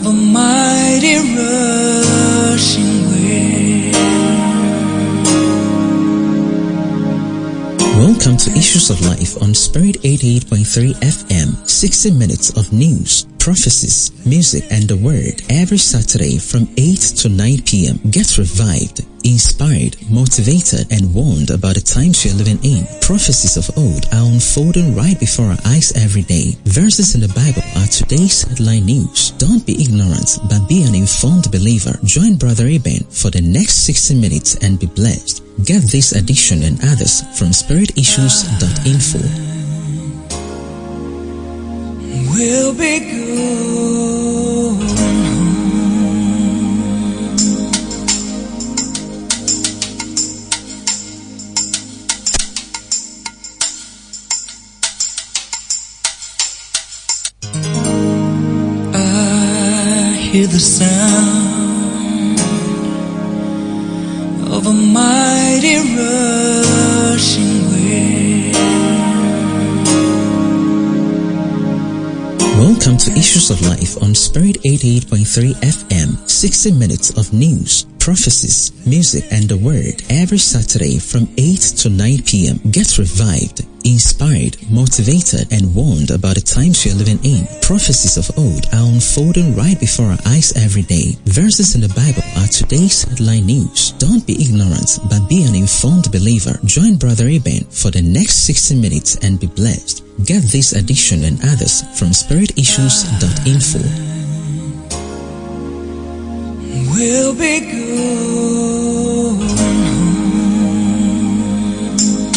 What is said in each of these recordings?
of a mighty rushing wind. Welcome to Issues of Life on Spirit 88.3 FM. 60 minutes of news, prophecies, music, and the word every Saturday from 8 to 9 p.m. Get revived, inspired, motivated, and warned about the times you're living in. Prophecies of old are unfolding right before our eyes every day. Verses in the Bible are today's headline news. Don't be ignorant, but be an informed believer. Join Brother Eben for the next 60 minutes and be blessed. Get this edition and others from spiritissues.info. We'll be going home. I hear the sound of a mighty rushing wind. Welcome to Issues of Life on Spirit 88.3 FM. 60 minutes of news, prophecies, music, and the word every Saturday from 8 to 9 p.m. Get revived, inspired, motivated, and warned about the times you're living in. Prophecies of old are unfolding right before our eyes every day. Verses in the Bible are today's headline news. Don't be ignorant, but be an informed believer. Join Brother Eben for the next 60 minutes and be blessed. Get this edition and others from spiritissues.info. We'll be going home.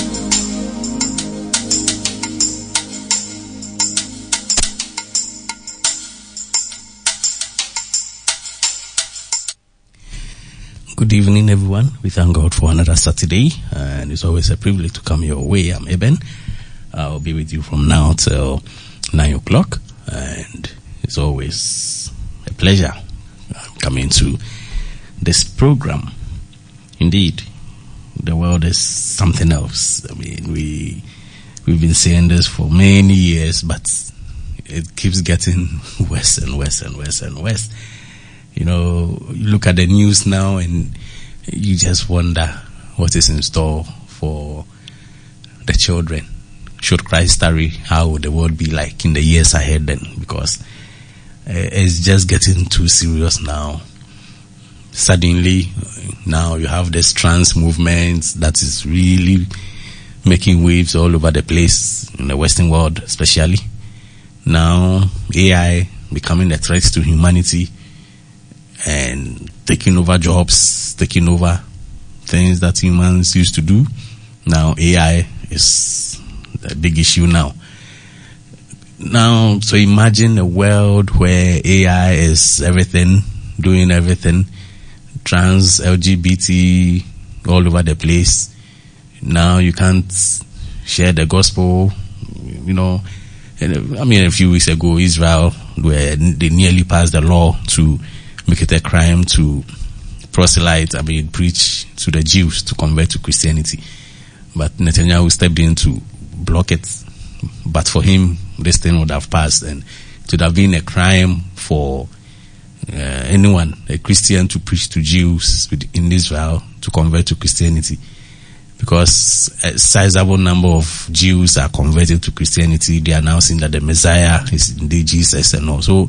Good evening, everyone. We thank God for another Saturday, and it's always a privilege to come your way. I'm Eben. I'll be with you from now till 9 o'clock, and it's always a pleasure coming to this program. Indeed, the world is something else. I mean, we've been saying this for many years, but it keeps getting worse and worse and worse and worse. You know, you look at the news now and you just wonder what is in store for the children. Should Christ tarry, how would the world be like in the years ahead then? Because it's just getting too serious now. Suddenly, now you have this trans movement that is really making waves all over the place, in the Western world especially. Now, AI becoming a threat to humanity and taking over jobs, taking over things that humans used to do. Now, AI is a big issue now. Now, so imagine a world where AI is everything, doing everything, trans, LGBT, all over the place. Now you can't share the gospel, you know. I mean, a few weeks ago, Israel, where they nearly passed the law to make it a crime to preach to the Jews to convert to Christianity. But Netanyahu stepped in to block it. But for him, this thing would have passed, and it would have been a crime for anyone, a Christian, to preach to Jews in Israel to convert to Christianity. Because a sizable number of Jews are converted to Christianity. They are announcing that the Messiah is indeed Jesus, and also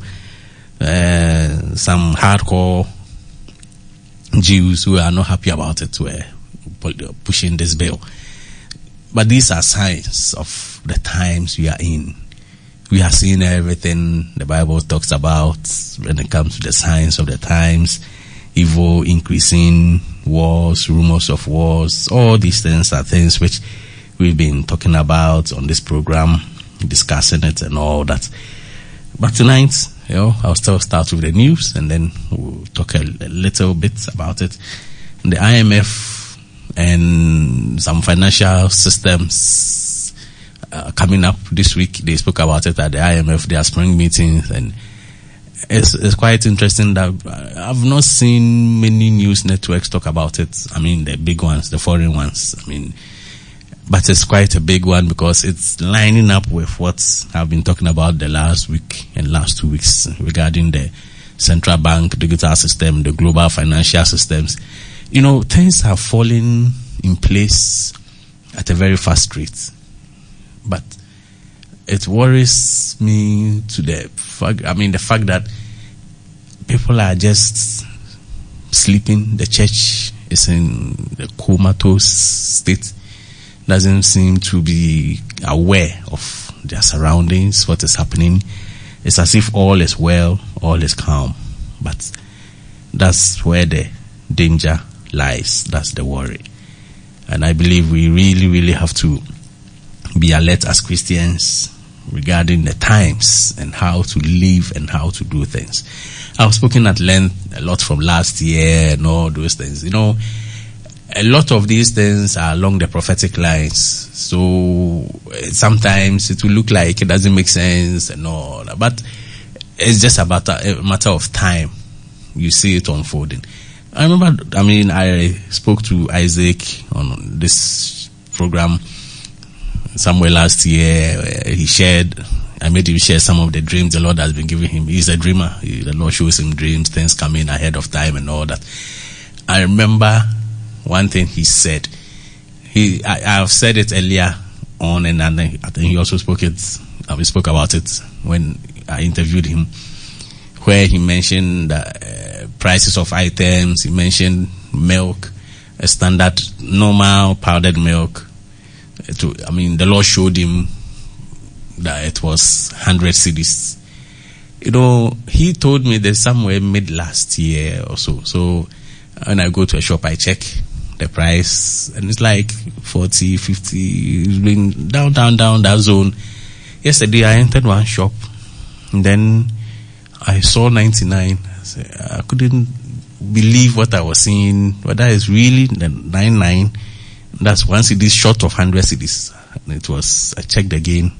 some hardcore Jews who are not happy about it were pushing this bill. But these are signs of the times we are in. We are seeing everything the Bible talks about when it comes to the signs of the times. Evil increasing, wars, rumors of wars. All these things are things which we've been talking about on this program, discussing it and all that. But tonight, I'll still start with the news, and then we'll talk a little bit about it. The IMF and some financial systems coming up this week. They spoke about it at the IMF, their spring meetings, and it's quite interesting that I've not seen many news networks talk about it. I mean, the big ones, the foreign ones. I mean, but it's quite a big one because it's lining up with what I've been talking about the last week and last 2 weeks regarding the central bank digital system, the global financial systems, things are falling in place at a very fast rate. But it worries me to the fact that people are just sleeping. The church is in a comatose state, doesn't seem to be aware of their surroundings, what is happening. It's as if all is well, all is calm. But that's where the danger lies. That's the worry. And I believe we really, really have to be alert as Christians regarding the times and how to live and how to do things. I've spoken at length a lot from last year and all those things. A lot of these things are along the prophetic lines. So sometimes it will look like it doesn't make sense and all that. But it's just about a matter of time. You see it unfolding. I remember, I spoke to Isaac on this program somewhere last year. I made him share some of the dreams the Lord has been giving him. He's a dreamer. The Lord shows him dreams, things coming ahead of time and all that. I remember one thing he said. I've said it earlier on, and I think he also spoke about it when I interviewed him, where he mentioned prices of items. He mentioned milk, a standard normal powdered milk. The Lord showed him that it was 100 cedis. He told me that somewhere mid last year or so. So when I go to a shop, I check the price, and it's like 40, 50. It's been down that zone. Yesterday I entered one shop, and then I saw 99. I couldn't believe what I was seeing. But that is really the 99. That's 1 cedi short of 100 cedis. And it was, I checked again,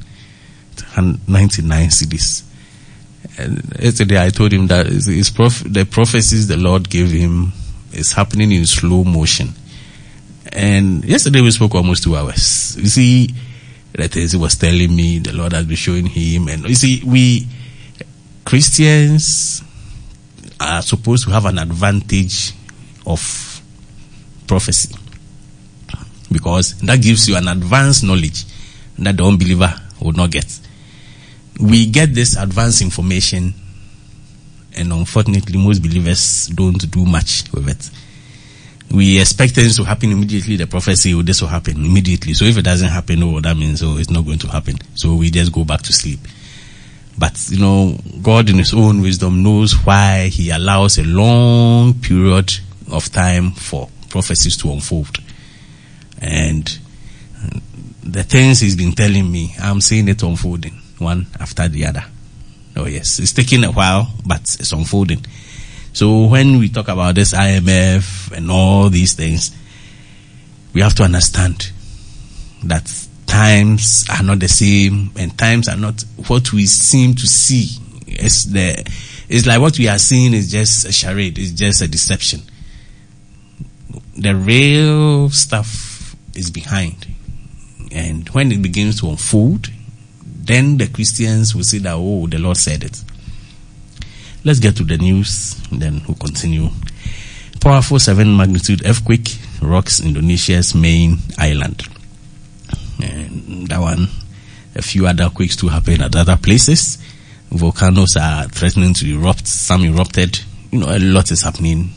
99 cedis. And yesterday I told him that the prophecies the Lord gave him is happening in slow motion. And yesterday we spoke almost 2 hours. You see, the things he was telling me, the Lord has been showing him. And you see, we Christians are supposed to have an advantage of prophecy, because that gives you an advanced knowledge that the unbeliever would not get. We get this advanced information, and unfortunately most believers don't do much with it. We expect things to happen immediately. The prophecy, this will happen immediately. So if it doesn't happen, that means it's not going to happen. So we just go back to sleep. But, God in his own wisdom knows why he allows a long period of time for prophecies to unfold. And the things he's been telling me, I'm seeing it unfolding one after the other. Oh yes, it's taking a while, but it's unfolding. So when we talk about this IMF and all these things, we have to understand that times are not the same, and times are not what we seem to see. It's like what we are seeing is just a charade, it's just a deception. The real stuff is behind. And when it begins to unfold, then the Christians will say that, the Lord said it. Let's get to the news, and then we'll continue. Powerful 7 magnitude earthquake rocks Indonesia's main island. And that one, a few other quakes too happen at other places. Volcanoes are threatening to erupt. Some erupted. A lot is happening.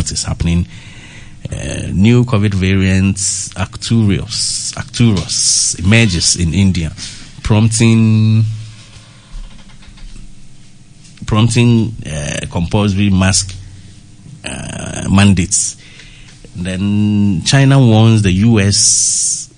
New COVID variant Arcturus emerges in India, prompting compulsory mask mandates. Then China warns the U.S.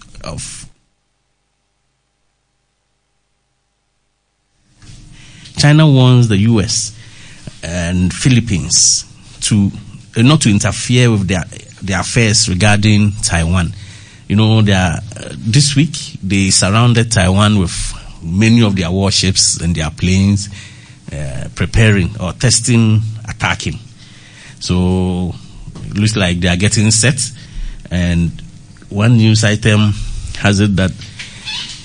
and Philippines to not to interfere with their affairs regarding Taiwan. This week they surrounded Taiwan with many of their warships and their planes, preparing or testing, attacking. So it looks like they are getting set. And one news item has it that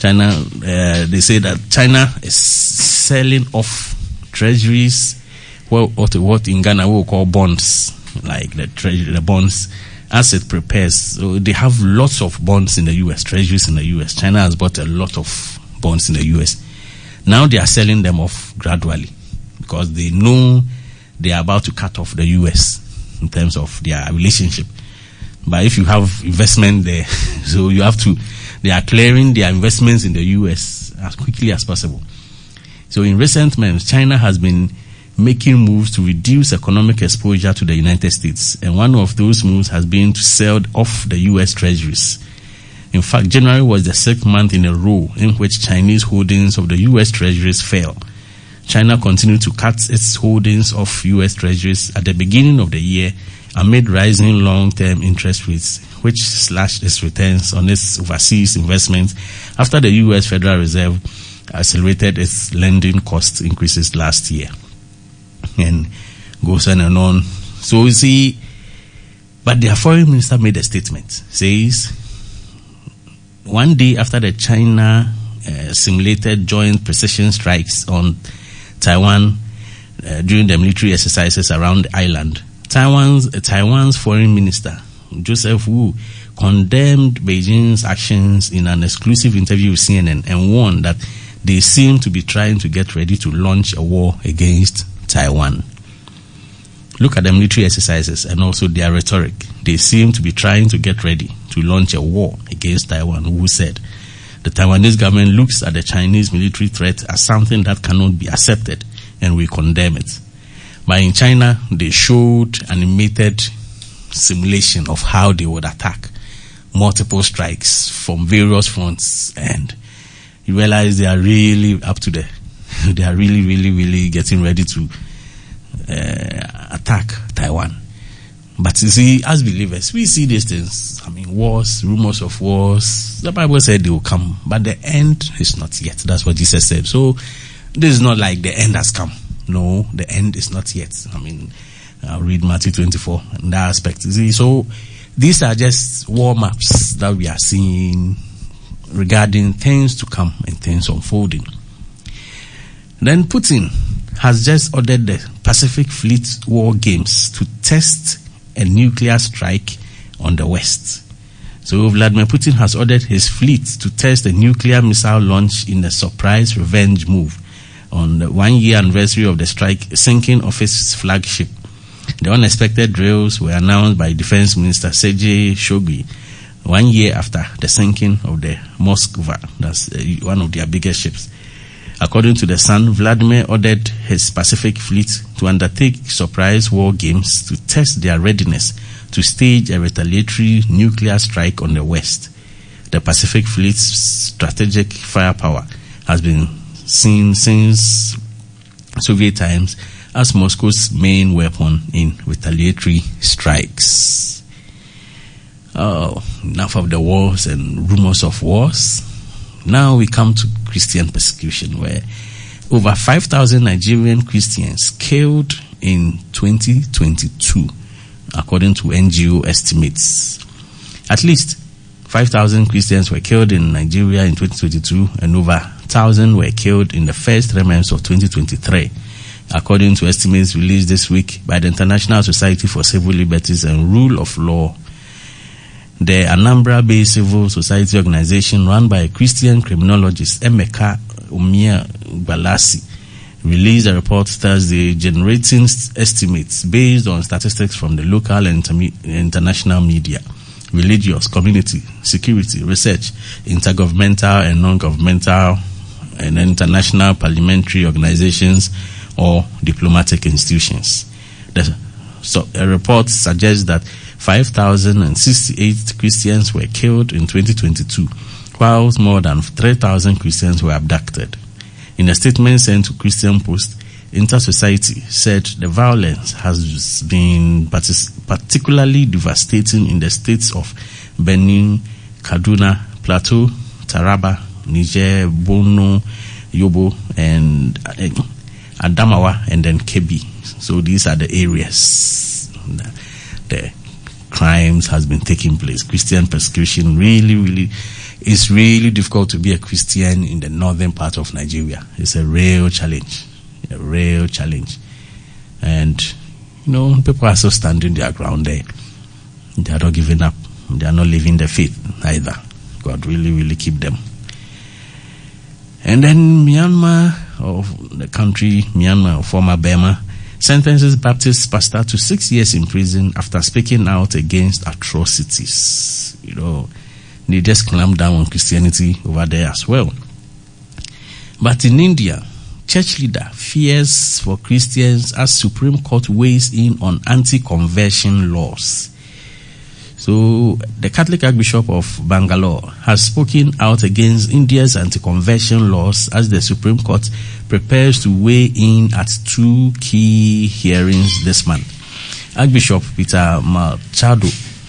they say that China is selling off treasuries what in Ghana we will call bonds, like the bonds as it prepares. So they have lots of bonds in the US, treasuries in the US. China has bought a lot of bonds in the US. Now they are selling them off gradually because they know they are about to cut off the US in terms of their relationship. But if you have investment there, so they are clearing their investments in the US as quickly as possible. So in recent months, China has been making moves to reduce economic exposure to the United States. And one of those moves has been to sell off the US treasuries. In fact, January was the 6th month in a row in which Chinese holdings of the US treasuries fell. China continued to cut its holdings of US treasuries at the beginning of the year amid rising long-term interest rates, which slashed its returns on its overseas investments after the US Federal Reserve accelerated its lending cost increases last year. And goes on and on. So you see, but their foreign minister made a statement, says, one day after the China simulated joint precision strikes on Taiwan during the military exercises around the island, Taiwan's foreign minister, Joseph Wu, condemned Beijing's actions in an exclusive interview with CNN and warned that they seem to be trying to get ready to launch a war against Taiwan. Look at the military exercises and also their rhetoric. They seem to be trying to get ready to launch a war against Taiwan. Who said the Taiwanese government looks at the Chinese military threat as something that cannot be accepted, and we condemn it. But in China, they showed animated simulation of how they would attack multiple strikes from various fronts, and you realize they are really up to they are really getting ready to attack Taiwan. But you see, as believers, we see these things. I mean, wars, rumors of wars. The Bible said they will come, but the end is not yet. That's what Jesus said. So this is not like the end has come. No, the end is not yet. I mean, I'll read Matthew 24 in that aspect. You see, so these are just war maps that we are seeing regarding things to come and things unfolding. Then Putin has just ordered the Pacific Fleet war games to test a nuclear strike on the West. So Vladimir Putin has ordered his fleet to test a nuclear missile launch in a surprise revenge move on the 1-year anniversary of the sinking of his flagship. The unexpected drills were announced by Defense Minister Sergei Shoigu 1 year after the sinking of the Moskva. That's one of their biggest ships. According to The Sun, Vladimir ordered his Pacific Fleet to undertake surprise war games to test their readiness to stage a retaliatory nuclear strike on the West. The Pacific Fleet's strategic firepower has been seen since Soviet times as Moscow's main weapon in retaliatory strikes. Oh, enough of the wars and rumors of wars. Now we come to Christian persecution, where over 5,000 Nigerian Christians killed in 2022, according to NGO estimates. At least 5,000 Christians were killed in Nigeria in 2022, and over 1,000 were killed in the first 3 months of 2023, according to estimates released this week by the International Society for Civil Liberties and Rule of Law. The Anambra-based civil society organization run by a Christian criminologist, Emeka Umia Balasi, released a report Thursday generating estimates based on statistics from the local and international media, religious, community, security, research, intergovernmental and non-governmental and international parliamentary organizations or diplomatic institutions. A report suggests that 5,068 Christians were killed in 2022, while more than 3,000 Christians were abducted. In a statement sent to Christian Post, Inter-Society said the violence has been particularly devastating in the states of Benin, Kaduna, Plateau, Taraba, Niger, Borno, Yobe, and Adamawa, and then Kebbi. So these are the areas the crimes has been taking place. Christian persecution it's really difficult to be a Christian in the northern part of Nigeria. It's a real challenge. And, people are still standing their ground there. They are not giving up. They are not leaving the faith either. God really, really keep them. And then Myanmar, or the country, Myanmar, or former Burma, sentences Baptist pastor to 6 years in prison after speaking out against atrocities. They just clamped down on Christianity over there as well. But in India, church leader fears for Christians as Supreme Court weighs in on anti-conversion laws. So, the Catholic Archbishop of Bangalore has spoken out against India's anti-conversion laws as the Supreme Court prepares to weigh in at 2 key hearings this month. Archbishop Peter Machado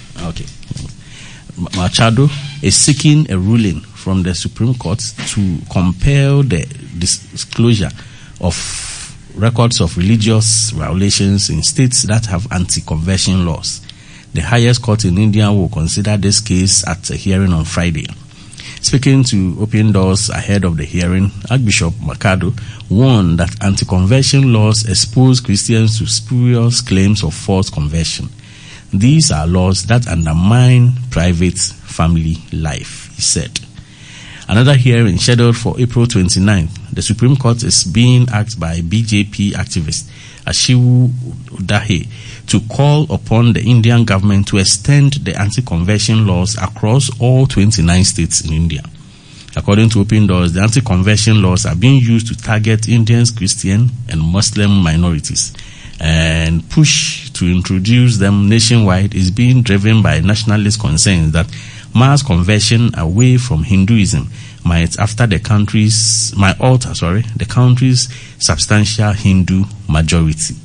is seeking a ruling from the Supreme Court to compel the disclosure of records of religious violations in states that have anti-conversion laws. The highest court in India will consider this case at a hearing on Friday. Speaking to Open Doors ahead of the hearing, Archbishop Machado warned that anti-conversion laws expose Christians to spurious claims of false conversion. These are laws that undermine private family life, he said. Another hearing scheduled for April 29th. The Supreme Court is being asked by BJP activist Ashiru Udahe to call upon the Indian government to extend the anti-conversion laws across all 29 states in India. According to Open Doors, the anti-conversion laws are being used to target Indians, Christian and Muslim minorities, and push to introduce them nationwide is being driven by nationalist concerns that mass conversion away from Hinduism might alter the country's substantial Hindu majority.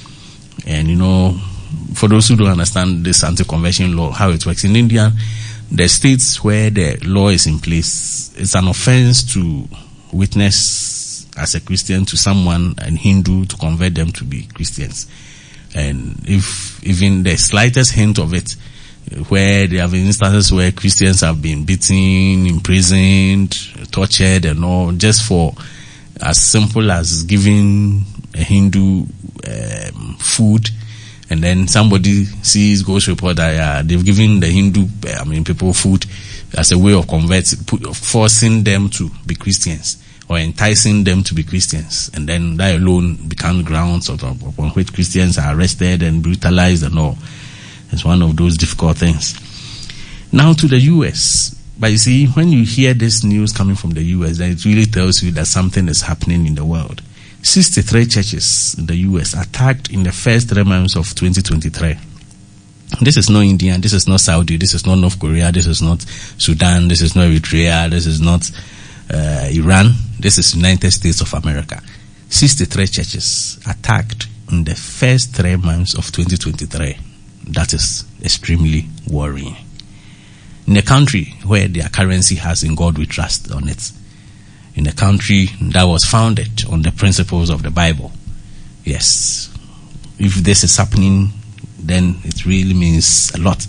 And for those who don't understand this anti-conversion law, how it works in India, the states where the law is in place, it's an offense to witness as a Christian to someone, and Hindu, to convert them to be Christians. And if even the slightest hint of it, where there have been instances where Christians have been beaten, imprisoned, tortured and all, just for as simple as giving a Hindu food, and then somebody goes report that they've given the Hindu people food as a way of forcing them to be Christians or enticing them to be Christians, and then that alone becomes grounds upon which Christians are arrested and brutalized and all. It's one of those difficult things. Now to the U.S. But you see, when you hear this news coming from the U.S., then it really tells you that something is happening in the world. 63 churches in the U.S. attacked in the first 3 months of 2023. This is not India, this is not Saudi, this is not North Korea, this is not Sudan, this is not Eritrea, this is not Iran, this is United States of America. 63 churches attacked in the first 3 months of 2023. That is extremely worrying. In a country where their currency has "In God We Trust" on it, in a country that was founded on the principles of the Bible. Yes, if this is happening, then it really means a lot.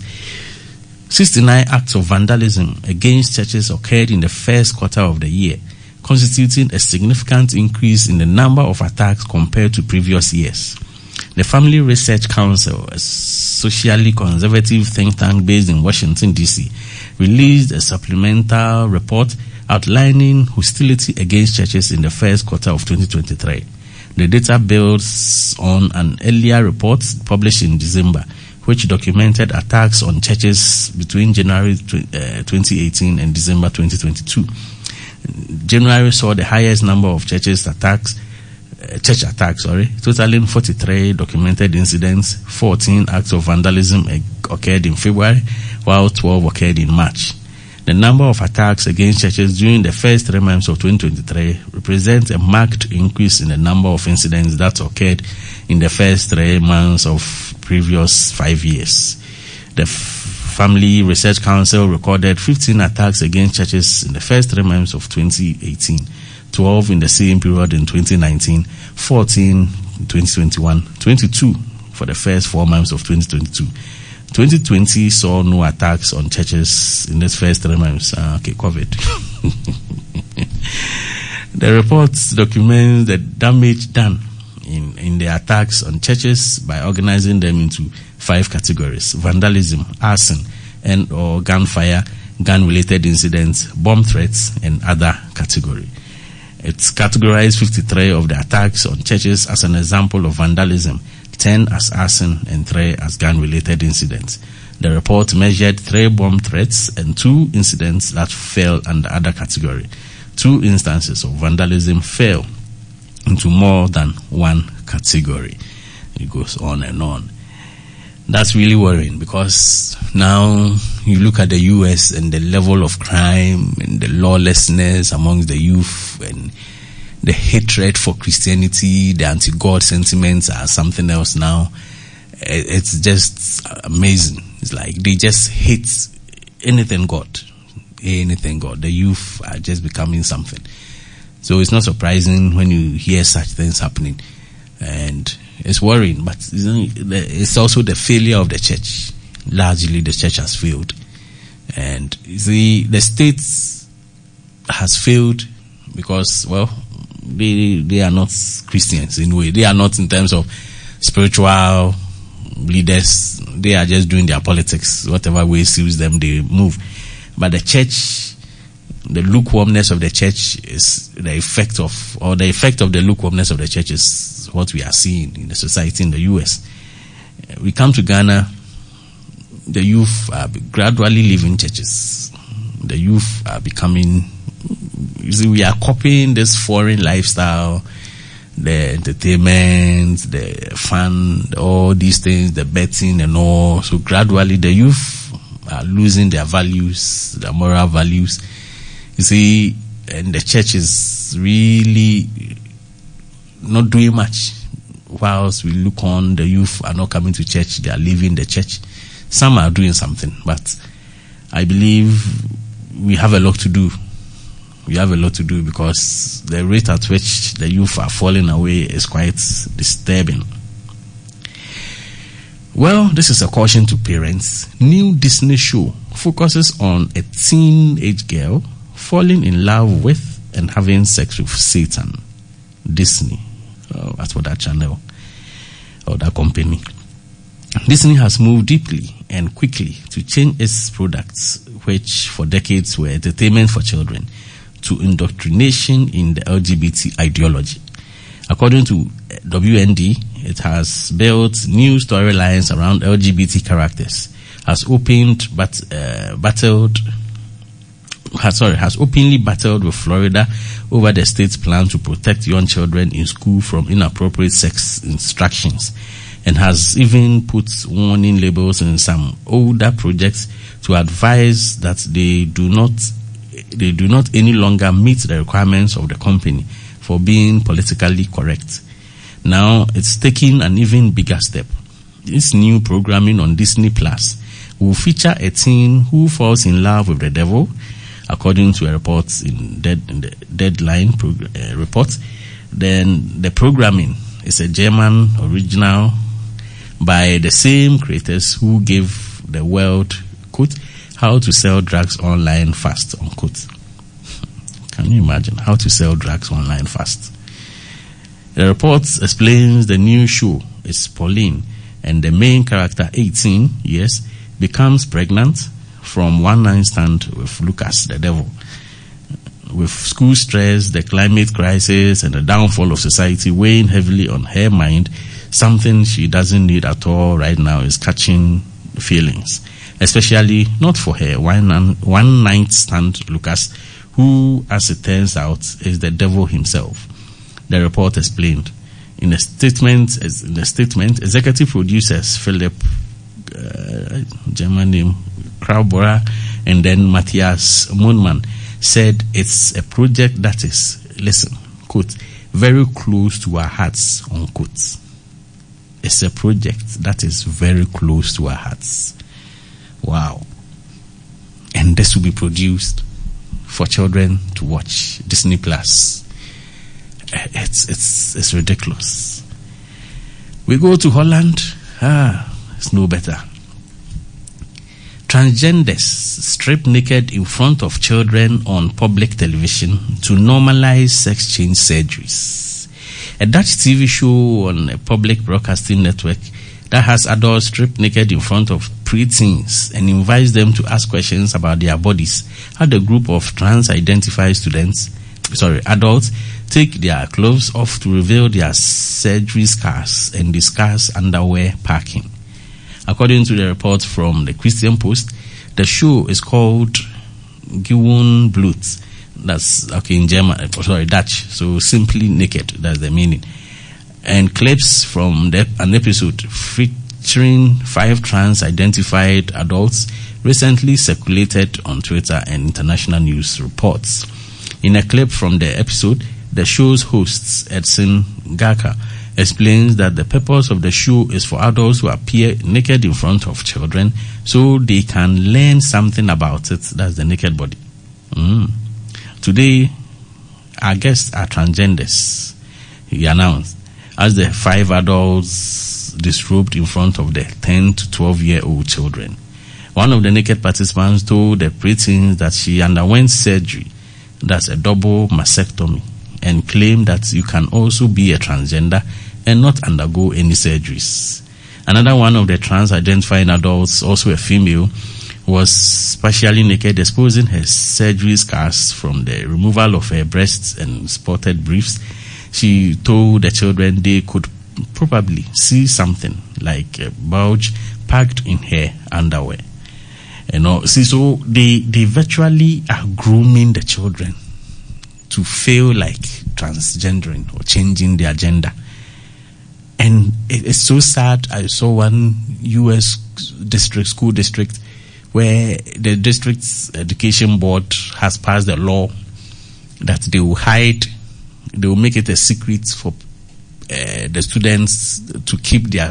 69 acts of vandalism against churches occurred in the first quarter of the year, constituting a significant increase in the number of attacks compared to previous years. The Family Research Council, a socially conservative think tank based in Washington, D.C., released a supplemental report outlining hostility against churches in the first quarter of 2023. The data builds on an earlier report published in December, which documented attacks on churches between January 2018 and December 2022. January saw the highest number of church attacks, totaling 43 documented incidents. 14 acts of vandalism occurred in February, while 12 occurred in March. The number of attacks against churches during the first 3 months of 2023 represents a marked increase in the number of incidents that occurred in the first 3 months of previous 5 years. The Family Research Council recorded 15 attacks against churches in the first 3 months of 2018, 12 in the same period in 2019, 14 in 2021, 22 for the first 4 months of 2022. 2020 saw no attacks on churches in this first 3 months. COVID. The report documents the damage done in the attacks on churches by organizing them into 5 categories: vandalism, arson, and or gunfire, gun-related incidents, bomb threats, and other category. It's categorized 53 of the attacks on churches as an example of vandalism, 10 as arson, and 3 as gun-related incidents. The report measured 3 bomb threats and 2 incidents that fell under other category. 2 instances of vandalism fell into more than one category. It goes on and on. That's really worrying, because now you look at the US and the level of crime and the lawlessness amongst the youth and the hatred for Christianity, the anti-God sentiments are something else now. It's just amazing. It's like they just hate anything God. Anything God. The youth are just becoming something. So it's not surprising when you hear such things happening. And it's worrying, but it's also the failure of the church. Largely, the church has failed. And you see, the state has failed because, well, they are not Christians in a way. They are not in terms of spiritual leaders. They are just doing their politics. Whatever way suits them, they move. But the church, the lukewarmness of the church is the effect of the lukewarmness of the church is what we are seeing in the society in the US. We come to Ghana, the youth are gradually leaving churches. The youth are becoming, you see, we are copying this foreign lifestyle, the entertainment, the fun, all these things, the betting and all. So gradually the youth are losing their values, their moral values. You see, and the church is really not doing much. Whilst we look on, the youth are not coming to church, they are leaving the church. Some are doing something, but I believe we have a lot to do. We have a lot to do because the rate at which the youth are falling away is quite disturbing. Well, this is a caution to parents. New Disney show focuses on a teenage girl falling in love with and having sex with Satan. Disney. That's for that channel or that company. Disney has moved deeply and quickly to change its products, which for decades were entertainment for children, to indoctrination in the LGBT ideology. According to WND, it has built new storylines around LGBT characters, has openly battled with Florida over the state's plan to protect young children in school from inappropriate sex instructions, and has even put warning labels in some older projects to advise that they do not any longer meet the requirements of the company for being politically correct. Now it's taking an even bigger step. This new programming on Disney Plus will feature a teen who falls in love with the devil, according to a report in the Deadline report. Then the programming is a German original by the same creators who gave the world, quote, how to sell drugs online fast, unquote. Can you imagine how to sell drugs online fast? The report explains the new show is Pauline, and the main character, 18 years, becomes pregnant from one night stand with Lucas, the devil. With school stress, the climate crisis, and the downfall of society weighing heavily on her mind, something she doesn't need at all right now is catching feelings. Especially not for her one night stand Lucas, who, as it turns out, is the devil himself. The report explained. In a statement, executive producers Philip, German name, Kraubora, and then Matthias Mohnmann said it's a project that is, listen, quote, very close to our hearts, unquote. It's a project that is very close to our hearts. Wow. And this will be produced for children to watch. Disney Plus. It's ridiculous. We go to Holland. It's no better. Transgenders strip naked in front of children on public television to normalize sex change surgeries. a Dutch TV show on a public broadcasting network that has adults stripped naked in front of preteens and invites them to ask questions about their bodies. How the group of trans-identified adults take their clothes off to reveal their surgery scars and discuss underwear packing. According to the report from the Christian Post, the show is called Gewoon Bloot. That's okay in German, Dutch. So simply naked, that's the meaning. And clips from an episode featuring 5 trans-identified adults recently circulated on Twitter and international news reports. In a clip from the episode, the show's host, Edson Gaka, explains that the purpose of the show is for adults who appear naked in front of children so they can learn something about it. That's the naked body. Today, our guests are transgenders, he announced, as the 5 adults disrobed in front of the 10 to 12-year-old children. One of the naked participants told the preteens that she underwent surgery, that's a double mastectomy, and claimed that you can also be a transgender and not undergo any surgeries. Another one of the trans-identifying adults, also a female, was partially naked, exposing her surgery scars from the removal of her breasts and spotted briefs. She told the children they could probably see something like a bulge packed in her underwear. So they virtually are grooming the children to feel like transgendering or changing their gender. And it's so sad. I saw one U.S. school district, where the district's education board has passed a law that they will make it a secret for the students to keep their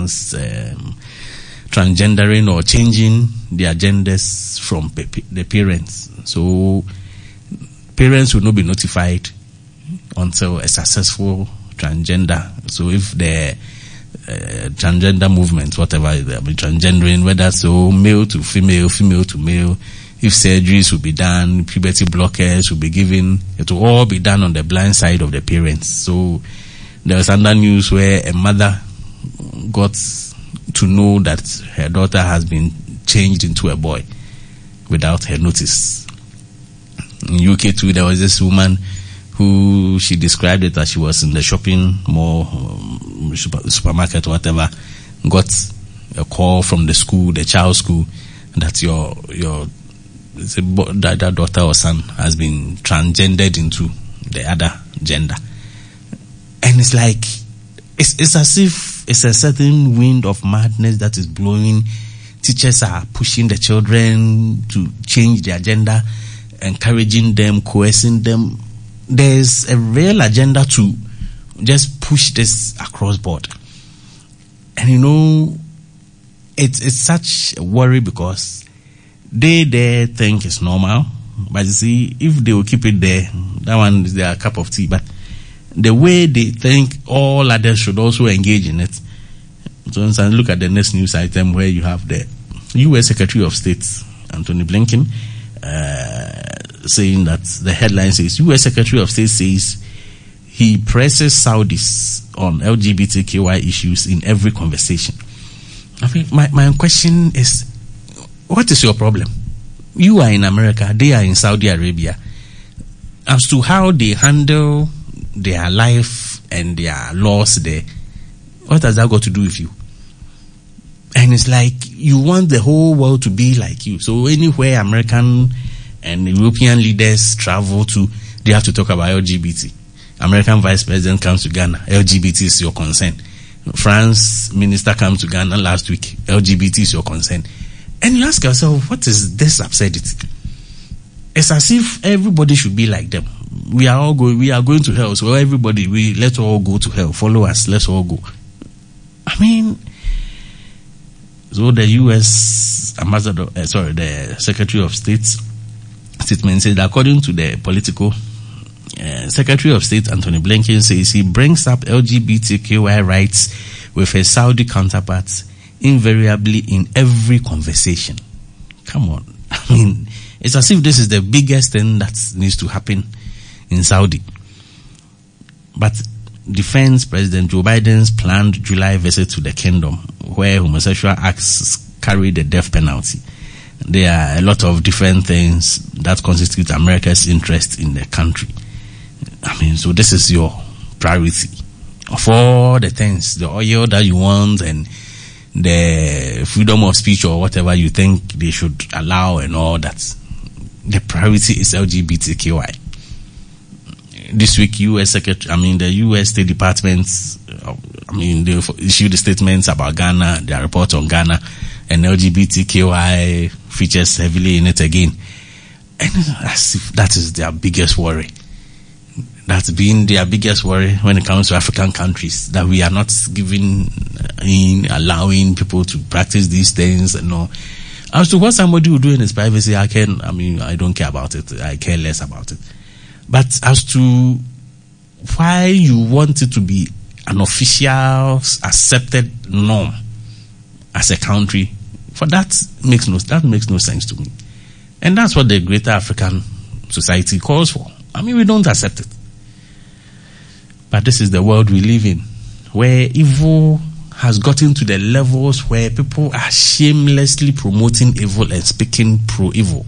transgendering or changing their genders from the parents. So parents will not be notified until a successful transgender. So if the transgender movement, whatever they are transgendering, whether so male to female, female to male, if surgeries will be done, puberty blockers will be given, it will all be done on the blind side of the parents. So there was another news where a mother got to know that her daughter has been changed into a boy without her notice. In UK too, there was this woman who she described it as she was in the shopping mall, supermarket, whatever, got a call from the school, the child's school, that your daughter or son has been transgendered into the other gender. And it's like, it's as if it's a certain wind of madness that is blowing. Teachers are pushing the children to change their gender, encouraging them, coercing them. There's a real agenda to just push this across board. And it's such a worry because they think it's normal. But you see, if they will keep it there, that one is their cup of tea. But the way they think all others should also engage in it. So look at the next news item where you have the U.S. Secretary of State, Antony Blinken, saying that the headline says, U.S. Secretary of State says he presses Saudis on LGBTQI issues in every conversation. I mean, my question is, what is your problem? You are in America, they are in Saudi Arabia. As to how they handle their life and their laws there, what has that got to do with you? And it's like you want the whole world to be like you. So anywhere American and European leaders travel to, they have to talk about LGBT. American Vice President comes to Ghana, LGBT is your concern. France Minister comes to Ghana last week, LGBT is your concern. And you ask yourself, what is this absurdity? It's as if everybody should be like them. We are going to hell, so everybody, let's all go to hell. Follow us, let's all go. I mean, so the U.S. ambassador, the Secretary of State's statement says that according to the political Secretary of State Antony Blinken says he brings up LGBTQI rights with his Saudi counterparts invariably in every conversation. Come on. I mean, it's as if this is the biggest thing that needs to happen in Saudi. But defends President Joe Biden's planned July visit to the kingdom, where homosexual acts carry the death penalty. There are a lot of different things that constitute America's interest in the country. I mean, so this is your priority. Of all the things, the oil that you want and the freedom of speech or whatever you think they should allow and all that, the priority is LGBTQI. This week, the U.S. State Department, they issued statements about Ghana, their report on Ghana, and LGBTQI features heavily in it again. And as if that is their biggest worry. That's been their biggest worry when it comes to African countries, that we are not allowing people to practice these things and all. As to what somebody will do in his privacy, I don't care about it. I care less about it. But as to why you want it to be an official, accepted norm as a country, for that makes no sense to me. And that's what the greater African society calls for. We don't accept it. But this is the world we live in, where evil has gotten to the levels where people are shamelessly promoting evil and speaking pro-evil.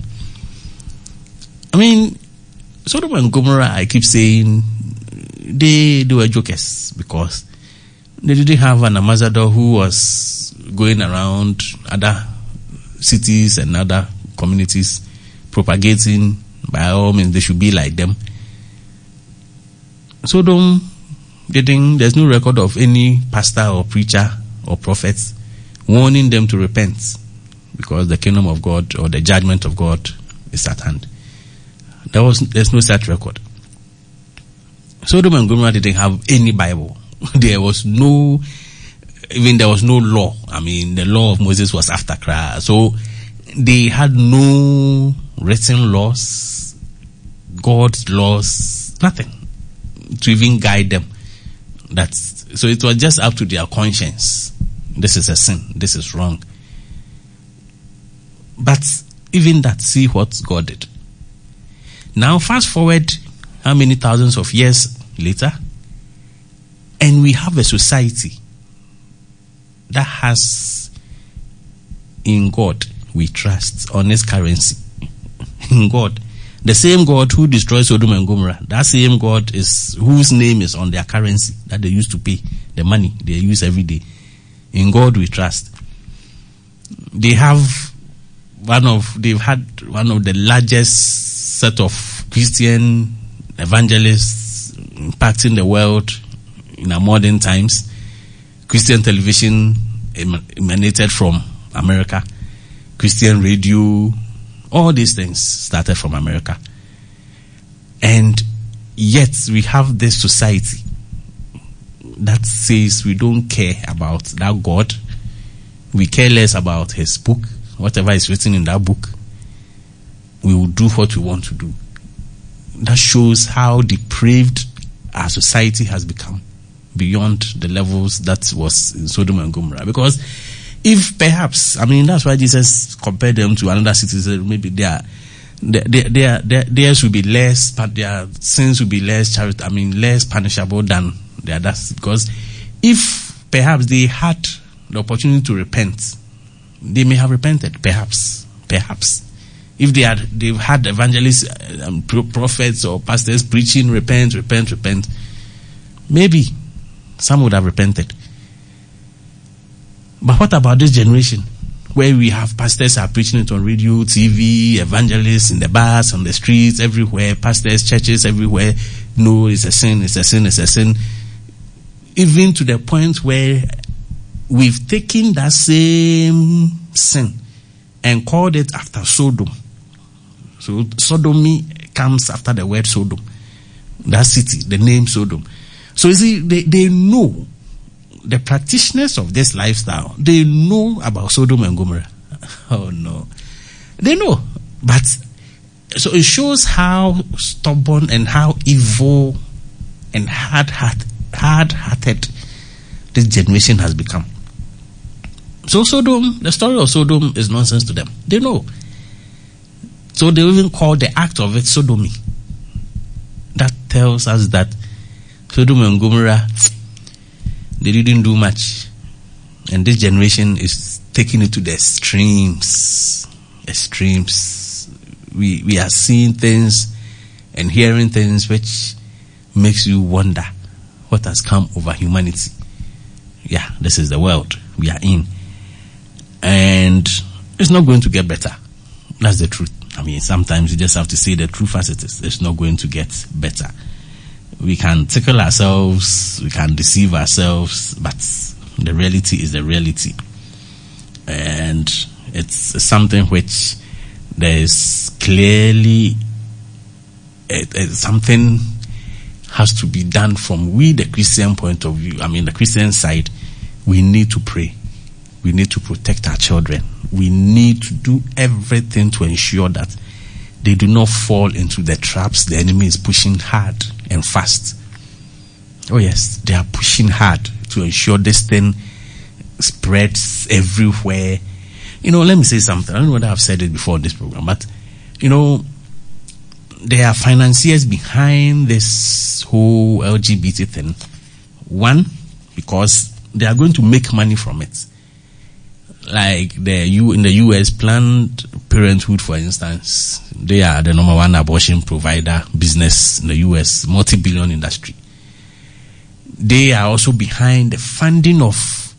Sodom and Gomorrah, I keep saying, they were jokers because they didn't have an ambassador who was going around other cities and other communities propagating, by all means, they should be like them. Sodom, there's no record of any pastor or preacher or prophet warning them to repent because the kingdom of God or the judgment of God is at hand. There's no such record. Sodom and Gomorrah didn't have any Bible. There was no law. The law of Moses was after Christ. So they had no written laws, God's laws, nothing to even guide them. So it was just up to their conscience. This is a sin. This is wrong. But even that, see what God did. Now fast forward how many thousands of years later, and we have a society that has in God we trust, honest currency. In God. The same God who destroyed Sodom and Gomorrah, that same God is whose name is on their currency that they used to pay, the money they use every day. In God we trust. They've had one of the largest set of Christian evangelists impacting the world in our modern times. Christian television emanated from America. Christian radio, all these things started from America. And yet we have this society that says we don't care about that God. We care less about his book, whatever is written in that book. We will do what we want to do. That shows how depraved our society has become beyond the levels that was in Sodom and Gomorrah. Because if perhaps, that's why Jesus compared them to another city. Maybe theirs will be less, but their sins will be less less punishable than the others. Because if perhaps they had the opportunity to repent, they may have repented. Perhaps. If they've had evangelists, prophets or pastors preaching, repent, maybe some would have repented. But what about this generation where we have pastors are preaching it on radio, TV, evangelists in the bars, on the streets, everywhere, pastors, churches, everywhere? No, it's a sin. Even to the point where we've taken that same sin and called it after Sodom. So sodomy comes after the word Sodom. That city, the name Sodom. So you see, they know, the practitioners of this lifestyle, they know about Sodom and Gomorrah. Oh no. They know. But, so it shows how stubborn and how evil and hard-hearted this generation has become. So Sodom, the story of Sodom is nonsense to them. They know. So they even call the act of it sodomy. That tells us that Sodom and Gomorrah, they didn't do much. And this generation is taking it to the extremes. We are seeing things and hearing things which makes you wonder what has come over humanity. Yeah, this is the world we are in. And it's not going to get better. That's the truth. I mean, sometimes you just have to say the truth as it is. It's not going to get better. We can tickle ourselves, we can deceive ourselves, but the reality is the reality. And it's something which there is clearly something has to be done from the Christian point of view. I mean, the Christian side, we need to pray. We need to protect our children. We need to do everything to ensure that they do not fall into the traps the enemy is pushing hard and fast. Oh yes, they are pushing hard to ensure this thing spreads everywhere. Let me say something. I don't know whether I've said it before in this program, but there are financiers behind this whole LGBT thing. One, because they are going to make money from it. Like in the US, Planned Parenthood, for instance, they are the number one abortion provider business in the US, multi-billion industry. They are also behind the funding of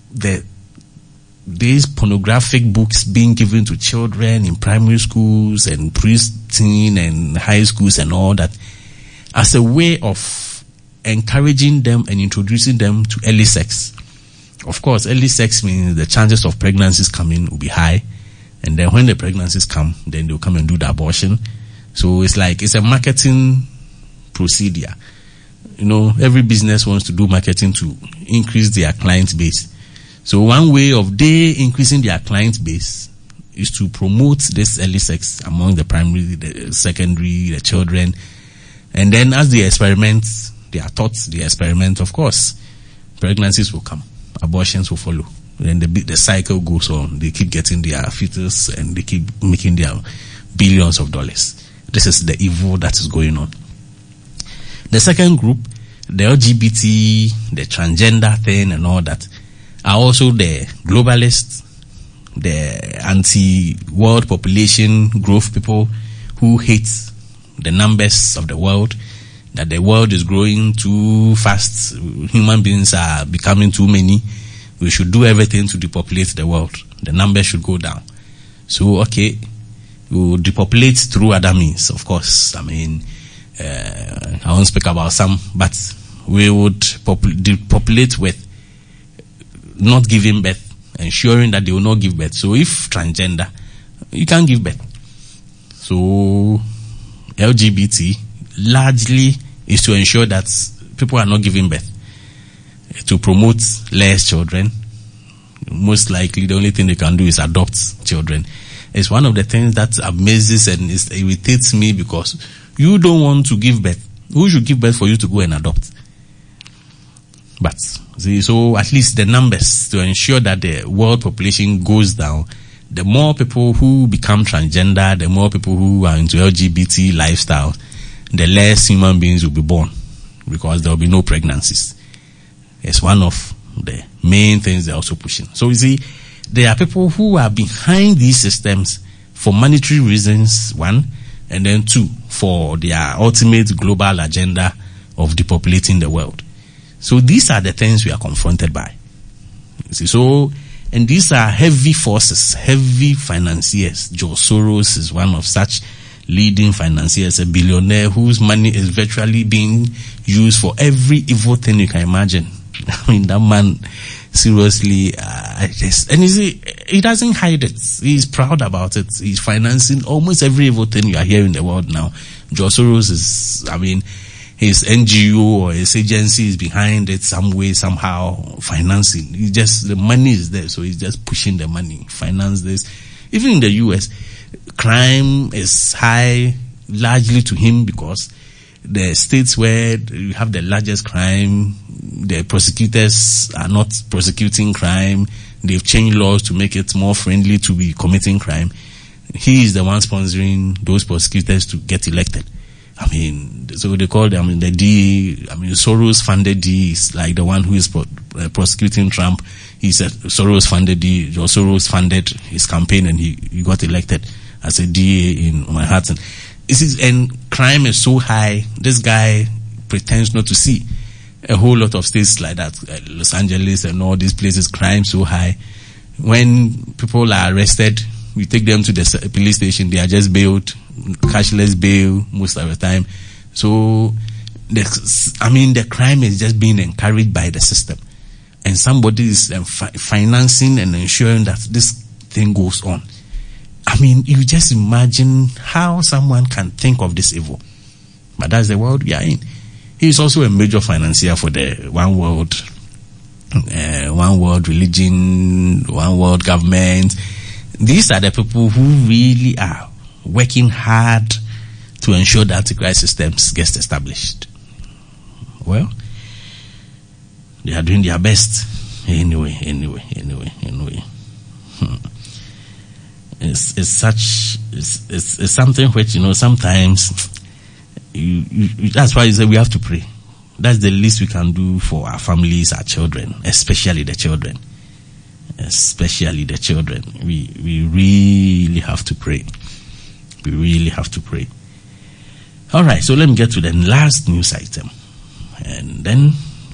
these pornographic books being given to children in primary schools and pre-teen and high schools and all that, as a way of encouraging them and introducing them to early sex. Of course, early sex means the chances of pregnancies coming will be high. And then when the pregnancies come, then they'll come and do the abortion. So it's a marketing procedure. Every business wants to do marketing to increase their client base. So one way of they increasing their client base is to promote this early sex among the primary, the secondary, the children. And then as they experiment, they are taught the experiment, of course, pregnancies will come. Abortions will follow. Then the cycle goes on. They keep getting their fetus and they keep making their billions of dollars. This is the evil that is going on. The second group, the LGBT, the transgender thing and all that, are also the globalists, the anti-world population growth people who hate the numbers of the world, that the world is growing too fast, human beings are becoming too many, we should do everything to depopulate the world. The numbers should go down. So, okay, we'll depopulate through other means, of course. I mean, I won't speak about some, but we would depopulate with not giving birth, ensuring that they will not give birth. So if transgender, you can't give birth. So LGBT largely is to ensure that people are not giving birth, to promote less children. Most likely the only thing they can do is adopt children. It's one of the things that amazes and irritates me, because you don't want to give birth. Who should give birth for you to go and adopt? But see, so at least the numbers, to ensure that the world population goes down, the more people who become transgender, the more people who are into LGBT lifestyle, the less human beings will be born, because there will be no pregnancies. It's one of the main things they're also pushing. So you see, there are people who are behind these systems for monetary reasons, one, and then two, for their ultimate global agenda of depopulating the world. So these are the things we are confronted by. You see, so, and these are heavy forces, heavy financiers. George Soros is one of such leading financiers, a billionaire whose money is virtually being used for every evil thing you can imagine. I mean, that man, seriously, and you see, he doesn't hide it. He's proud about it. He's financing almost every evil thing you are hearing in the world now. George Soros is, I mean, his NGO or his agency is behind it some way, somehow, financing. The money is there, so he's just pushing the money, finance this. Even in the US, crime is high, largely to him, because the states where you have the largest crime, the prosecutors are not prosecuting crime. They've changed laws to make it more friendly to be committing crime. He is the one sponsoring those prosecutors to get elected. I mean, so they call them the DA. I mean, Soros-funded DA is like the one who is prosecuting Trump. He said Soros-funded DA, or Soros funded his campaign, and he got elected as a DA in Manhattan. And crime is so high, this guy pretends not to see. A whole lot of states like that, Los Angeles and all these places, crime so high. When people are arrested, we take them to the police station, they are just bailed, cashless bail most of the time. So, the crime is just being encouraged by the system. And somebody is financing and ensuring that this thing goes on. I mean, you just imagine how someone can think of this evil. But that's the world we are in. He is also a major financier for the one world religion, one world government. These are the people who really are working hard to ensure that Antichrist systems gets established. Well, they are doing their best. Anyway. It's something which, sometimes that's why we have to pray. That's the least we can do for our families, our children, especially the children. We really have to pray. All right, so let me get to the last news item. And then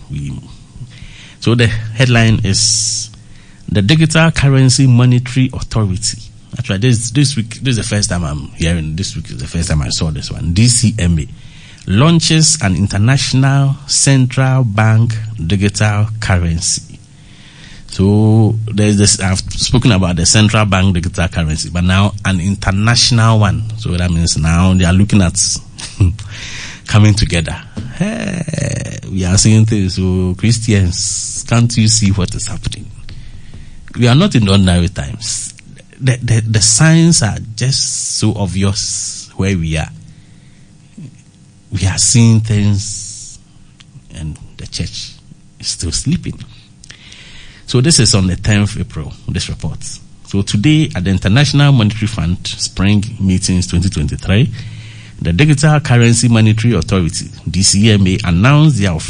so the headline is the Digital Currency Monetary Authority. Actually, this week, this is the first time I'm hearing. This week is the first time I saw this one. DCMA launches an international central bank digital currency. So there's this. I've spoken about the central bank digital currency, but now an international one. So that means now they are looking at coming together. Hey, we are seeing things. So Christians, can't you see what is happening? We are not in ordinary times. The signs are just so obvious where we are. We are seeing things, and the church is still sleeping. So this is on the 10th April, this report. So today at the International Monetary Fund Spring Meetings 2023, the Digital Currency Monetary Authority, DCMA, announced their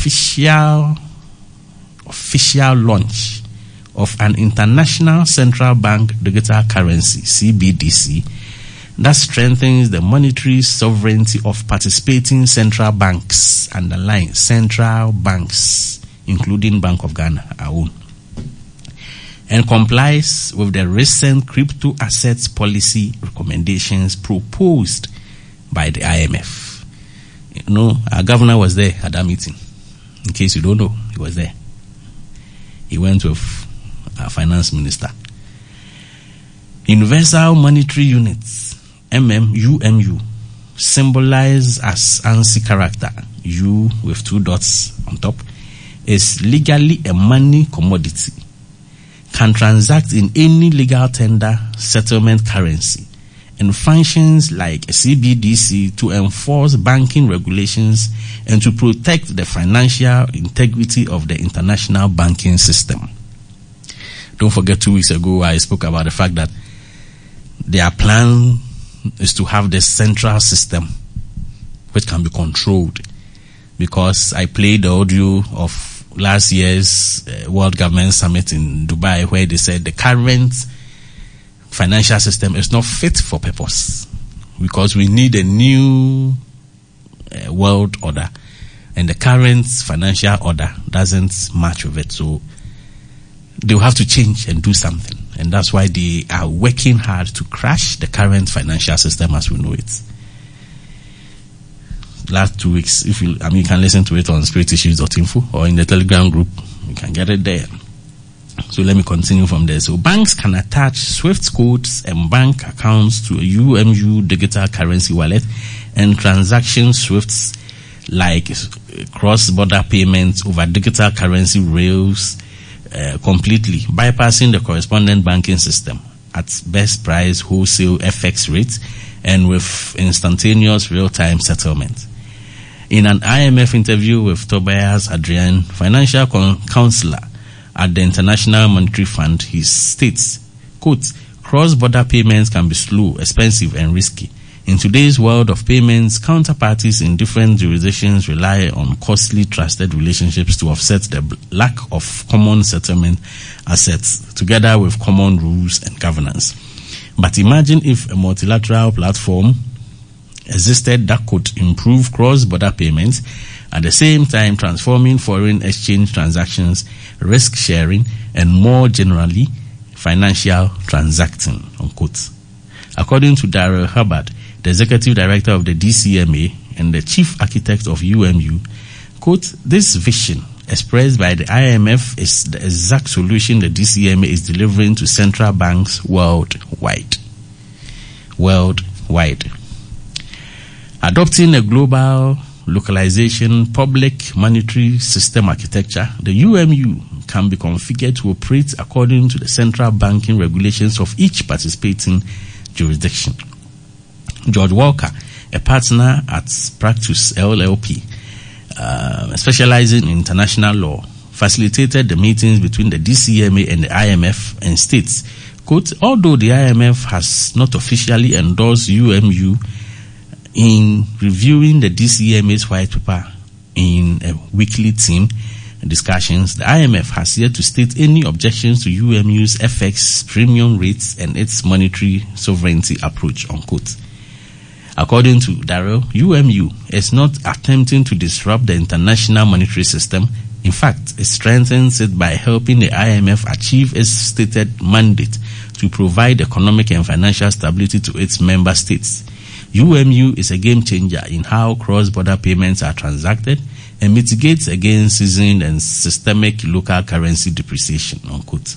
official launch of an international central bank digital currency, CBDC, that strengthens the monetary sovereignty of participating central banks, underline central banks, including Bank of Ghana, our own, and complies with the recent crypto assets policy recommendations proposed by the IMF. Our governor was there at that meeting. In case you don't know, he was there. He went with our finance minister. Universal Monetary Units, UMU, symbolized as ANSI character, U with 2 dots on top, is legally a money commodity, can transact in any legal tender settlement currency, and functions like a CBDC to enforce banking regulations and to protect the financial integrity of the international banking system. Don't forget 2 weeks ago I spoke about the fact that their plan is to have the central system which can be controlled, because I played the audio of last year's World Government Summit in Dubai where they said the current financial system is not fit for purpose because we need a new world order, and the current financial order doesn't match with it. So they'll have to change and do something. And that's why they are working hard to crash the current financial system as we know it. Last 2 weeks, you can listen to it on spiritissues.info or in the Telegram group. You can get it there. So let me continue from there. So banks can attach SWIFT codes and bank accounts to a UMU digital currency wallet, and transaction SWIFTs like cross-border payments over digital currency rails completely, bypassing the correspondent banking system at best price wholesale FX rates and with instantaneous real-time settlement. In an IMF interview with Tobias Adrian, financial counselor at the International Monetary Fund, he states, quote, cross-border payments can be slow, expensive, and risky. In today's world of payments, counterparties in different jurisdictions rely on costly trusted relationships to offset the lack of common settlement assets, together with common rules and governance. But imagine if a multilateral platform existed that could improve cross-border payments, at the same time transforming foreign exchange transactions, risk sharing, and more generally, financial transacting, unquote. According to Daryl Hubbard, the executive director of the DCMA and the chief architect of UMU, quote, this vision expressed by the IMF is the exact solution the DCMA is delivering to central banks worldwide. Adopting a global localization public monetary system architecture, the UMU can be configured to operate according to the central banking regulations of each participating jurisdiction. George Walker, a partner at Practus LLP, specializing in international law, facilitated the meetings between the DCMA and the IMF and states, quote, although the IMF has not officially endorsed UMU in reviewing the DCMA's white paper in a weekly team discussions, the IMF has yet to state any objections to UMU's FX premium rates and its monetary sovereignty approach, unquote. According to Darrell, UMU is not attempting to disrupt the international monetary system. In fact, it strengthens it by helping the IMF achieve its stated mandate to provide economic and financial stability to its member states. UMU is a game changer in how cross-border payments are transacted and mitigates against seasoned and systemic local currency depreciation, unquote.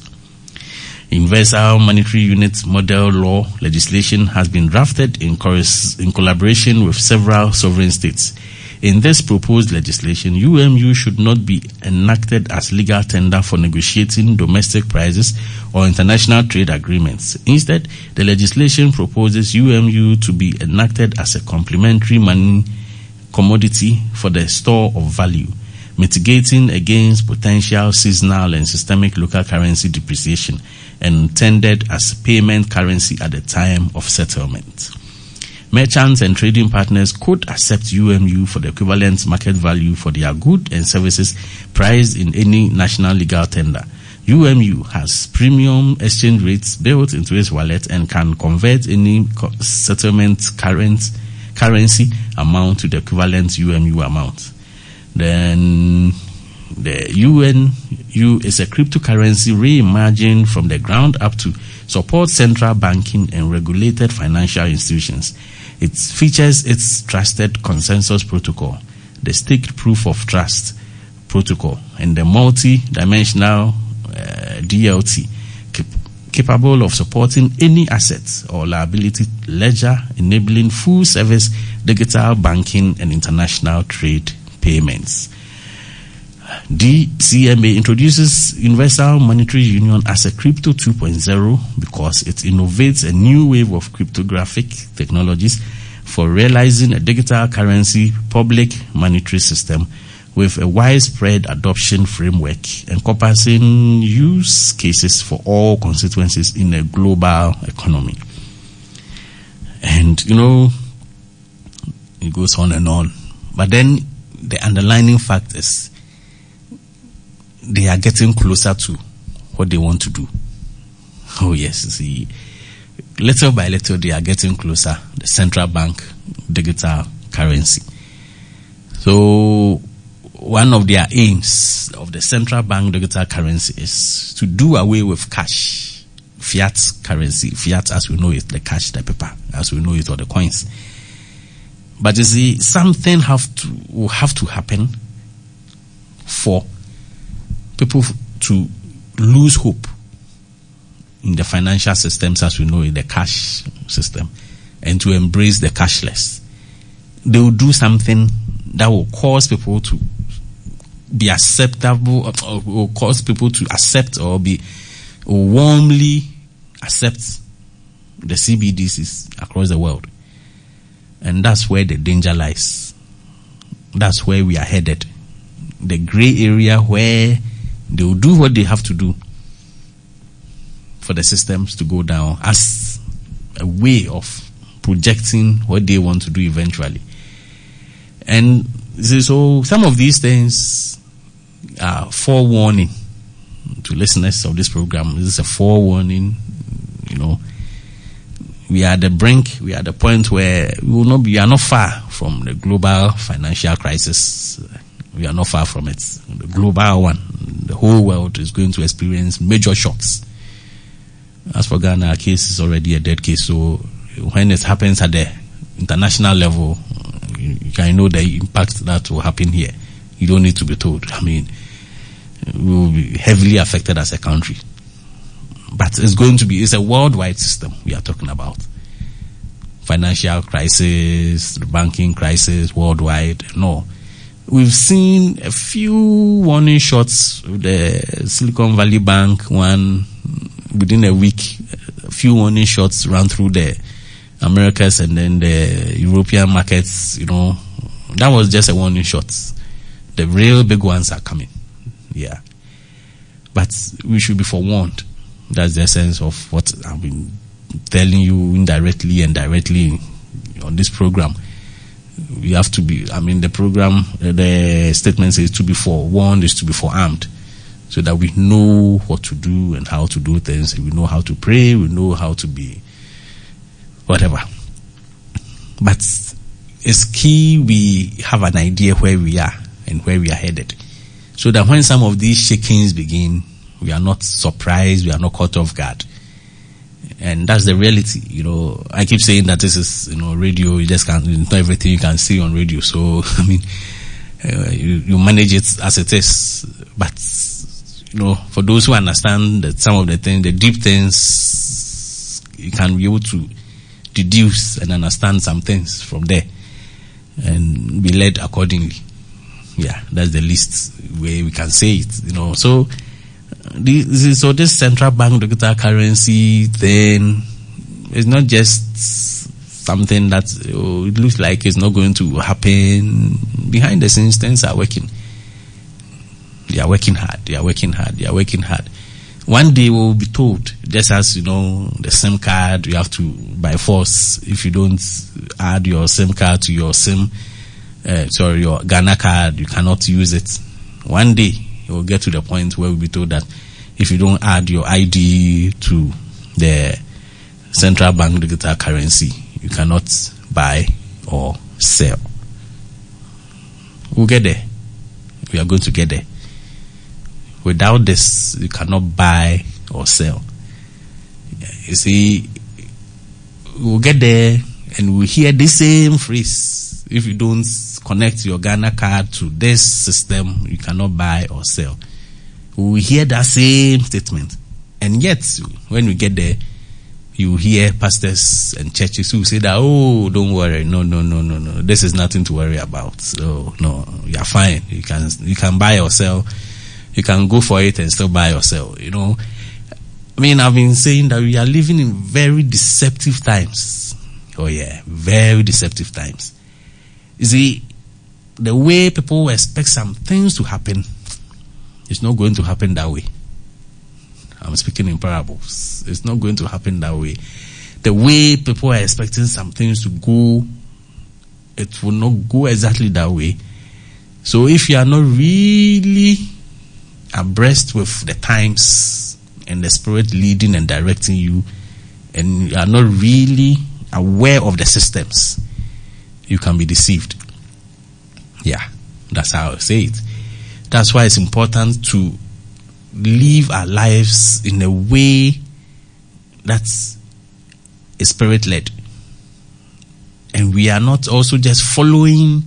Universal Monetary Unit model law legislation has been drafted in collaboration with several sovereign states. In this proposed legislation, UMU should not be enacted as legal tender for negotiating domestic prices or international trade agreements. Instead, the legislation proposes UMU to be enacted as a complementary money commodity for the store of value, mitigating against potential seasonal and systemic local currency depreciation, and tendered as payment currency at the time of settlement. Merchants and trading partners could accept UMU for the equivalent market value for their goods and services priced in any national legal tender. UMU has premium exchange rates built into its wallet and can convert any settlement currency amount to the equivalent UMU amount. Then the UNU is a cryptocurrency reimagined from the ground up to support central banking and regulated financial institutions. It features its trusted consensus protocol, the staked proof of trust protocol, and the multi-dimensional DLT, capable of supporting any assets or liability ledger, enabling full service digital banking and international trade payments. DCMA introduces Universal Monetary Union as a Crypto 2.0 because it innovates a new wave of cryptographic technologies for realizing a digital currency public monetary system with a widespread adoption framework encompassing use cases for all constituencies in a global economy. And, it goes on and on. But then the underlying fact is they are getting closer to what they want to do. Oh yes, see, little by little they are getting closer. The central bank digital currency. So one of their aims of the central bank digital currency is to do away with cash, fiat currency, fiat as we know it, the cash, the paper as we know it, or the coins. But you see, something will have to happen for people to lose hope in the financial systems as we know it, the cash system, and to embrace the cashless. They will do something that will cause people to be acceptable, or will cause people to accept or warmly accept the CBDCs across the world. And that's where the danger lies. That's where we are headed. The gray area where they will do what they have to do for the systems to go down as a way of projecting what they want to do eventually. And so some of these things are forewarning to listeners of this program. This is a forewarning. We are at the brink. We are at the point where we are not far from the global financial crisis. We are not far from it. The global one. The whole world is going to experience major shocks. As for Ghana, our case is already a dead case. So when it happens at the international level, you can know the impact that will happen here. You don't need to be told. I mean, we will be heavily affected as a country. But it's a worldwide system we are talking about. Financial crisis, the banking crisis, worldwide. No. We've seen a few warning shots with the Silicon Valley Bank one within a week. A few warning shots ran through the Americas and then the European markets, That was just a warning shot. The real big ones are coming. Yeah. But we should be forewarned. That's the essence of what I've been telling you indirectly and directly on this program. We have to be, the program, the statement says to be forewarned is to be forearmed. So that we know what to do and how to do things. We know how to pray. We know how to be whatever. But it's key we have an idea where we are and where we are headed. So that when some of these shakings begin, we are not surprised, we are not caught off guard. And that's the reality. I keep saying that this is, radio, you just can't, not everything you can see on radio. So, you manage it as it is. But, for those who understand that some of the things, the deep things, you can be able to deduce and understand some things from there and be led accordingly. Yeah, that's the least way we can say it, So, this central bank digital currency thing is not just something that it looks like it's not going to happen. Behind the scenes, things are working. They are working hard. One day we'll be told, just as the SIM card, you have to by force, if you don't add your SIM card to your your Ghana card, you cannot use it. One day you will get to the point where we'll be told that if you don't add your ID to the central bank digital currency, you cannot buy or sell. We'll get there. We are going to get there. Without this, you cannot buy or sell. You see, we'll get there and we'll hear the same phrase. If you don't connect your Ghana card to this system, you cannot buy or sell. We hear that same statement. And yet, when we get there, you hear pastors and churches who say that, don't worry, no, this is nothing to worry about. So, no, you are fine. You can buy or sell. You can go for it and still buy or sell, I've been saying that we are living in very deceptive times. Oh yeah, very deceptive times. You see, the way people expect some things to happen, it's not going to happen that way. I'm speaking in parables. It's not going to happen that way. The way people are expecting some things to go, it will not go exactly that way. So if you are not really abreast with the times and the Spirit leading and directing you, and you are not really aware of the systems, you can be deceived. Yeah, that's how I say it. That's why it's important to live our lives in a way that's Spirit-led. And we are not also just following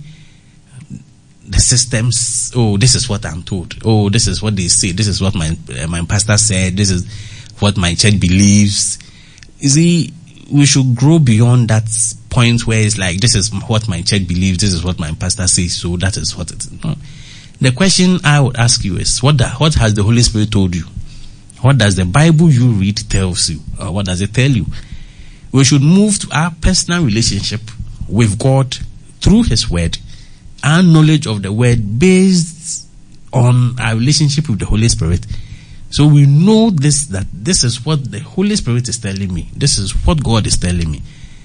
the systems. This is what I'm told. This is what they say. This is what my pastor said. This is what my church believes. You see, we should grow beyond that point where it's like, this is what my church believes. This is what my pastor says. So that is what it is. No. The question I would ask you is, what has the Holy Spirit told you? What does the Bible you read tells you? Or what does it tell you? We should move to our personal relationship with God through His Word, our knowledge of the Word based on our relationship with the Holy Spirit. So we know that this is what the Holy Spirit is telling me. This is what God is telling me.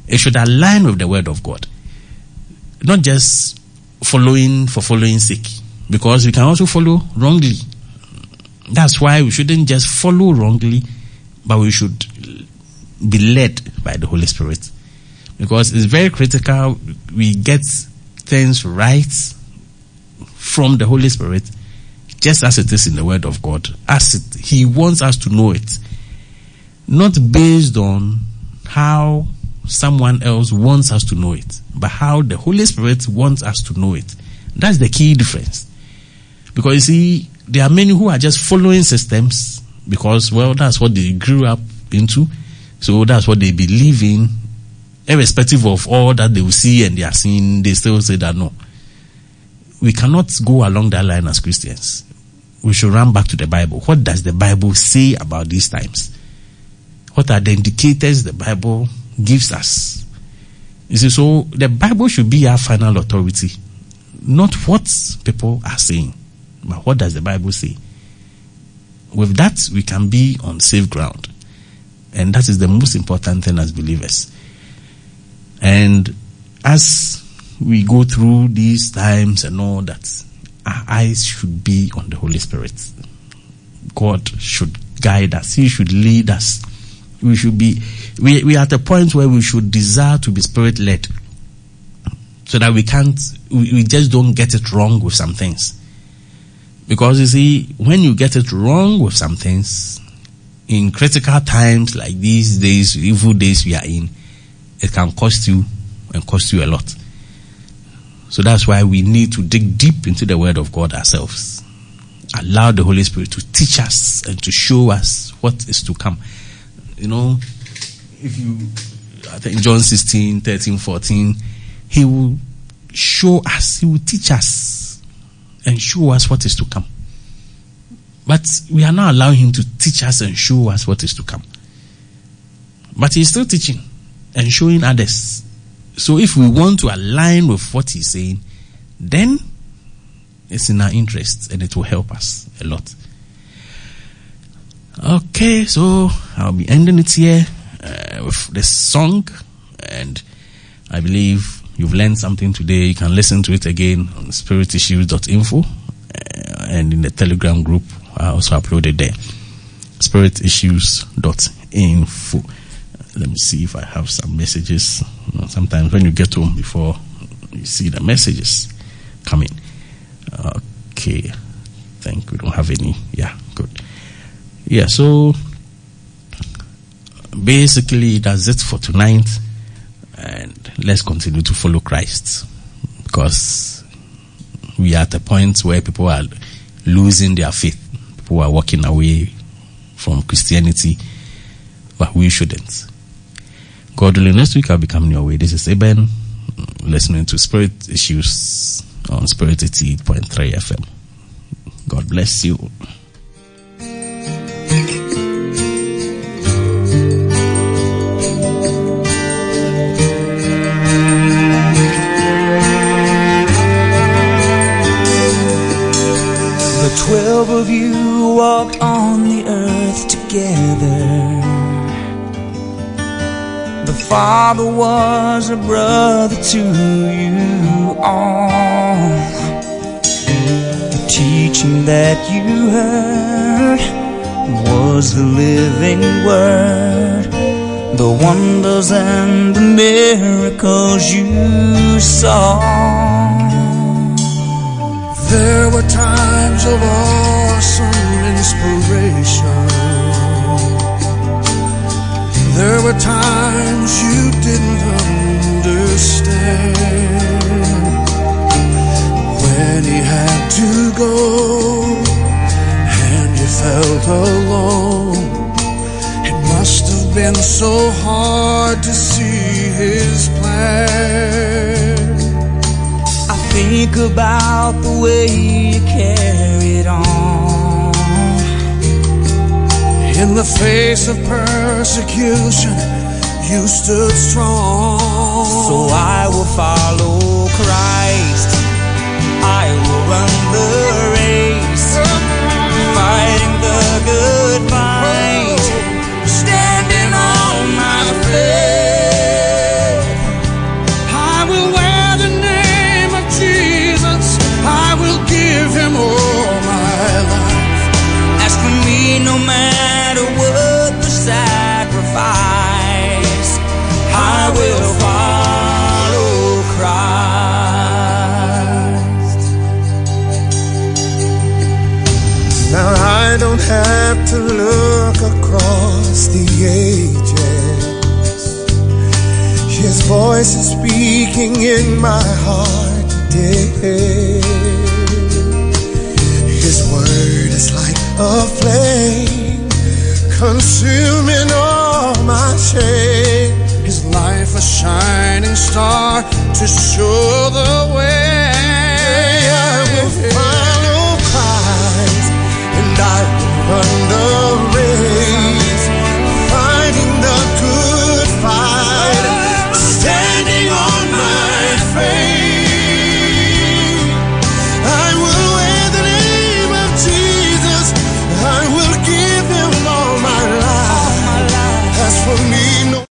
It should align with the word of God. Not just following for following's sake. Because we can also follow wrongly. That's why we shouldn't just follow wrongly, but we should be led by the Holy Spirit. Because it's very critical we get things right from the Holy Spirit, just as it is in the Word of God, He wants us to know it. Not based on how someone else wants us to know it, but how the Holy Spirit wants us to know it. That's the key difference. Because you see, there are many who are just following systems because, well, that's what they grew up into. So that's what they believe in. Irrespective of all that they will see and they are seeing, they still say that no. We cannot go along that line as Christians. We should run back to the Bible. What does the Bible say about these times? What are the indicators the Bible gives us? You see, so the Bible should be our final authority. Not what people are saying, but what does the Bible say? With that, we can be on safe ground. And that is the most important thing as believers. And as we go through these times and all that, our eyes should be on the Holy Spirit. God should guide us. He should lead us. We should be, we are at a point where we should desire to be Spirit-led. So that we just don't get it wrong with some things. Because you see, when you get it wrong with some things, in critical times like these days, evil days we are in, it can cost you and cost you a lot. So that's why we need to dig deep into the Word of God ourselves. Allow the Holy Spirit to teach us and to show us what is to come. You know, I think John 16, 13, 14, He will show us, He will teach us and show us what is to come. But we are not allowing Him to teach us and show us what is to come. But He's still teaching and showing others. So if we want to align with what He's saying, then it's in our interest and it will help us a lot. Okay, so I'll be ending it here with this song, and I believe you've learned something today. You can listen to it again on spiritissues.info and in the Telegram group. I also uploaded there, spiritissues.info. Let me see if I have some messages. Sometimes when you get home before you see the messages coming. Okay, I think we don't have any. Yeah, good. Yeah, so basically that's it for tonight, and let's continue to follow Christ, because we are at a point where people are losing their faith. People are walking away from Christianity, but we shouldn't. God willing, next week I'll be coming your way. This is Eben, listening to Spirit Issues on Spirit 88.3 FM. God bless you. The 12 of you walked on the earth together. The Father was a brother to you all. The teaching that you heard was the living word. The wonders and the miracles you saw. There were times of awesome inspiration. There were times you didn't understand. When he had to go and you felt alone, it must have been so hard to see his plan. I think about the way you carried on. In the face of persecution, you stood strong. So I will follow Christ. I will run the race, fighting the good fight, standing on my faith. voice is speaking in my heart today. His word is like a flame, consuming all my shame. His life a shining star to show the way. I will follow Christ, and I will run